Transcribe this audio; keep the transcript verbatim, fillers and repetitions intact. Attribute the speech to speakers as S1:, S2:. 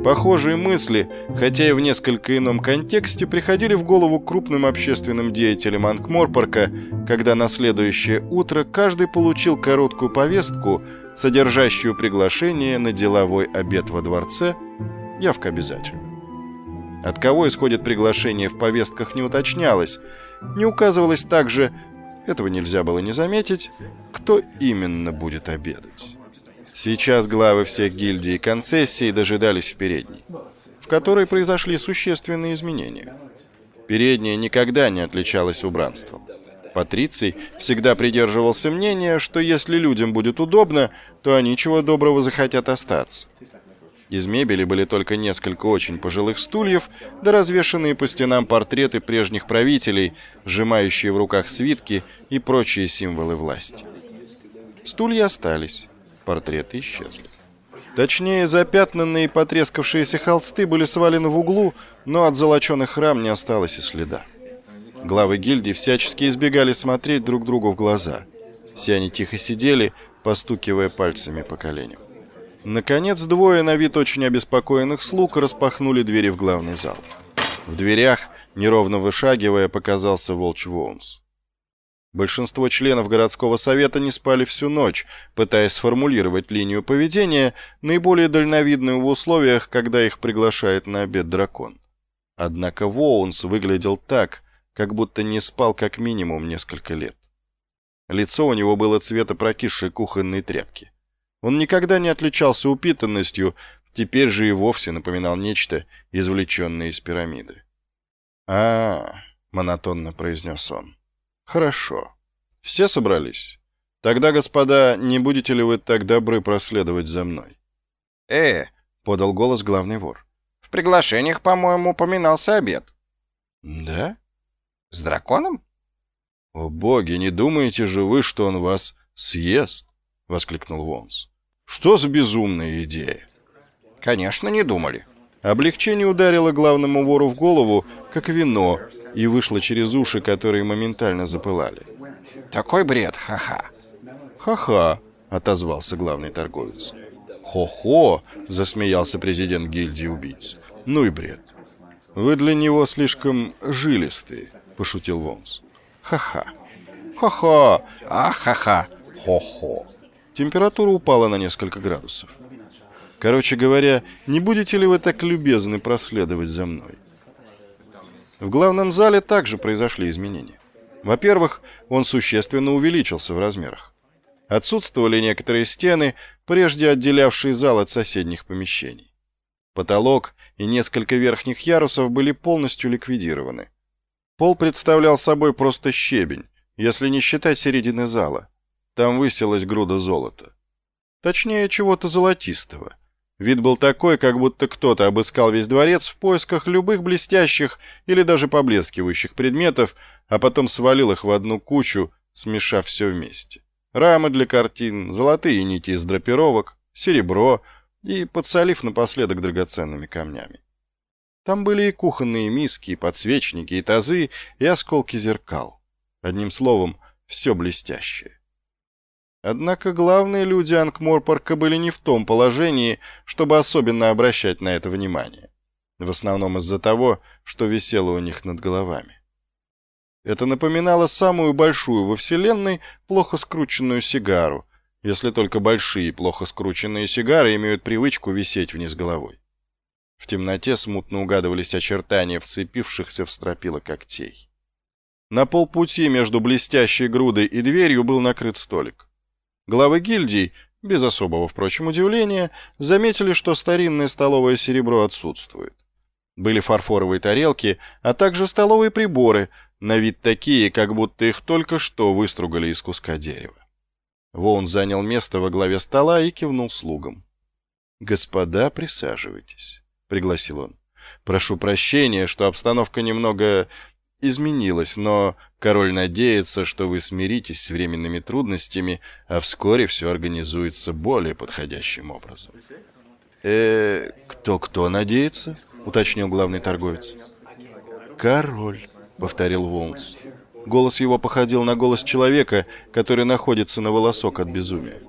S1: Похожие мысли, хотя и в несколько ином контексте, приходили в голову крупным общественным деятелям Анкморпорка, когда на следующее утро каждый получил короткую повестку, содержащую приглашение на деловой обед во дворце, явка обязательна. От кого исходит приглашение в повестках не уточнялось, не указывалось также, этого нельзя было не заметить, кто именно будет обедать. Сейчас главы всех гильдий и концессий дожидались в передней, в которой произошли существенные изменения. Передняя никогда не отличалась убранством. Патриций всегда придерживался мнения, что если людям будет удобно, то они чего доброго захотят остаться. Из мебели были только несколько очень пожилых стульев, да развешанные по стенам портреты прежних правителей, сжимающие в руках свитки и прочие символы власти. Стулья остались, портреты исчезли. Точнее, запятнанные и потрескавшиеся холсты были свалены в углу, но от золоченых рам не осталось и следа. Главы гильдий всячески избегали смотреть друг другу в глаза. Все они тихо сидели, постукивая пальцами по коленям. Наконец, двое на вид очень обеспокоенных слуг распахнули двери в главный зал. В дверях, неровно вышагивая, показался Волч Воунс. Большинство членов городского совета не спали всю ночь, пытаясь сформулировать линию поведения, наиболее дальновидную в условиях, когда их приглашает на обед дракон. Однако Воунс выглядел так, как будто не спал как минимум несколько лет. Лицо у него было цвета прокисшей кухонной тряпки. Он никогда не отличался упитанностью, теперь же и вовсе напоминал нечто, извлеченное из пирамиды. «А, — монотонно произнес он, — хорошо. Все собрались? Тогда, господа, не будете ли вы так добры проследовать за мной?»
S2: «Э,
S1: — подал голос главный вор.
S2: — в приглашениях, по-моему, упоминался обед».
S1: «Да?
S2: С драконом?»
S1: «О боги, не думаете же вы, что он вас съест?» — воскликнул Вонс. «Что за безумная идея?»
S2: «Конечно, не думали».
S1: Облегчение ударило главному вору в голову, как вино, и вышло через уши, которые моментально запылали.
S2: «Такой бред, ха-ха».
S1: «Ха-ха», — отозвался главный торговец. «Хо-хо», — засмеялся президент гильдии убийц. «Ну и бред». «Вы для него слишком жилистые», — пошутил Вонс. «Ха-ха». «Ха-ха».
S2: «А, ха-ха». «Хо-хо».
S1: Температура упала на несколько градусов. Короче говоря, не будете ли вы так любезны проследовать за мной? В главном зале также произошли изменения. Во-первых, он существенно увеличился в размерах. Отсутствовали некоторые стены, прежде отделявшие зал от соседних помещений. Потолок и несколько верхних ярусов были полностью ликвидированы. Пол представлял собой просто щебень, если не считать середины зала. Там высилась груда золота. Точнее, чего-то золотистого. Вид был такой, как будто кто-то обыскал весь дворец в поисках любых блестящих или даже поблескивающих предметов, а потом свалил их в одну кучу, смешав все вместе. Рамы для картин, золотые нити из драпировок, серебро и подсолив напоследок драгоценными камнями. Там были и кухонные миски, и подсвечники, и тазы, и осколки зеркал. Одним словом, все блестящее. Однако главные люди Анкморпорка были не в том положении, чтобы особенно обращать на это внимание. В основном из-за того, что висело у них над головами. Это напоминало самую большую во Вселенной плохо скрученную сигару, если только большие плохо скрученные сигары имеют привычку висеть вниз головой. В темноте смутно угадывались очертания вцепившихся в стропила когтей. На полпути между блестящей грудой и дверью был накрыт столик. Главы гильдий, без особого, впрочем, удивления, заметили, что старинное столовое серебро отсутствует. Были фарфоровые тарелки, а также столовые приборы, на вид такие, как будто их только что выстругали из куска дерева. Воун занял место во главе стола и кивнул слугам. «Господа, присаживайтесь», — пригласил он. «Прошу прощения, что обстановка немного изменилась, но король надеется, что вы смиритесь с временными трудностями, а вскоре все организуется более подходящим образом». «Э, кто-кто надеется?» — уточнил главный торговец. «Король», — повторил Воунс. Голос его походил на голос человека, который находится на волосок от безумия.